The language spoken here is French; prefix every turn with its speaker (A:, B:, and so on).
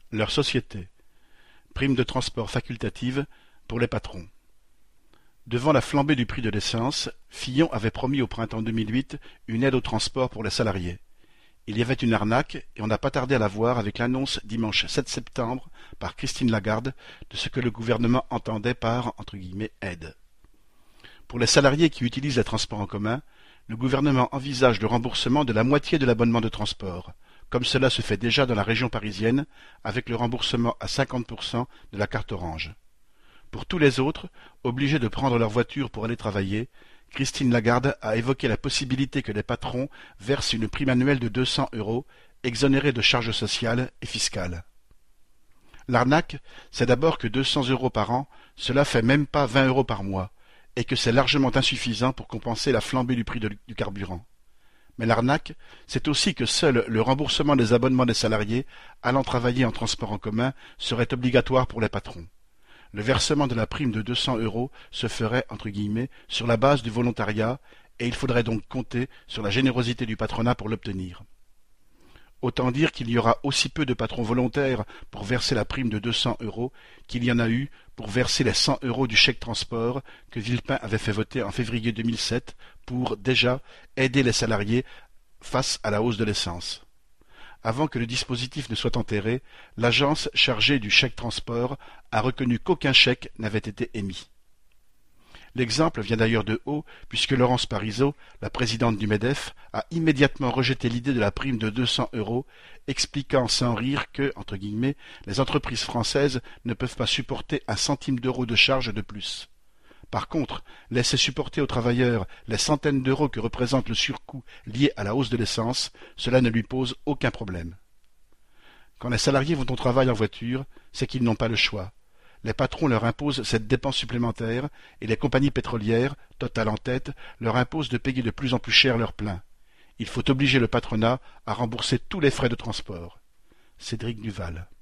A: leur société. Prime de transport facultative pour les patrons. Devant la flambée du prix de l'essence, Fillon avait promis au printemps 2008 une aide au transport pour les salariés. Il y avait une arnaque et on n'a pas tardé à la voir avec l'annonce dimanche 7 septembre par Christine Lagarde de ce que le gouvernement entendait par « aide ». Pour les salariés qui utilisent les transports en commun, le gouvernement envisage le remboursement de la moitié de l'abonnement de transport, comme cela se fait déjà dans la région parisienne avec le remboursement à 50% de la carte Orange. Pour tous les autres, obligés de prendre leur voiture pour aller travailler, Christine Lagarde a évoqué la possibilité que les patrons versent une prime annuelle de 200 €, exonérée de charges sociales et fiscales. L'arnaque, c'est d'abord que 200 € par an, cela fait même pas 20 € par mois, et que c'est largement insuffisant pour compenser la flambée du prix du carburant. Mais l'arnaque, c'est aussi que seul le remboursement des abonnements des salariés allant travailler en transport en commun serait obligatoire pour les patrons. Le versement de la prime de 200 € se ferait « sur la base du volontariat » et il faudrait donc compter sur la générosité du patronat pour l'obtenir. Autant dire qu'il y aura aussi peu de patrons volontaires pour verser la prime de 200 € qu'il y en a eu pour verser les 100 € du chèque transport que Villepin avait fait voter en février 2007 pour, déjà, aider les salariés face à la hausse de l'essence. Avant que le dispositif ne soit enterré, l'agence chargée du chèque transport a reconnu qu'aucun chèque n'avait été émis. L'exemple vient d'ailleurs de haut, puisque Laurence Parisot, la présidente du MEDEF, a immédiatement rejeté l'idée de la prime de 200 €, expliquant sans rire que, entre guillemets, les entreprises françaises ne peuvent pas supporter un centime d'euro de charge de plus. Par contre, laisser supporter aux travailleurs les centaines d'euros que représente le surcoût lié à la hausse de l'essence, cela ne lui pose aucun problème. Quand les salariés vont au travail en voiture, c'est qu'ils n'ont pas le choix. Les patrons leur imposent cette dépense supplémentaire et les compagnies pétrolières, Total en tête, leur imposent de payer de plus en plus cher leur plein. Il faut obliger le patronat à rembourser tous les frais de transport. Cédric Duval.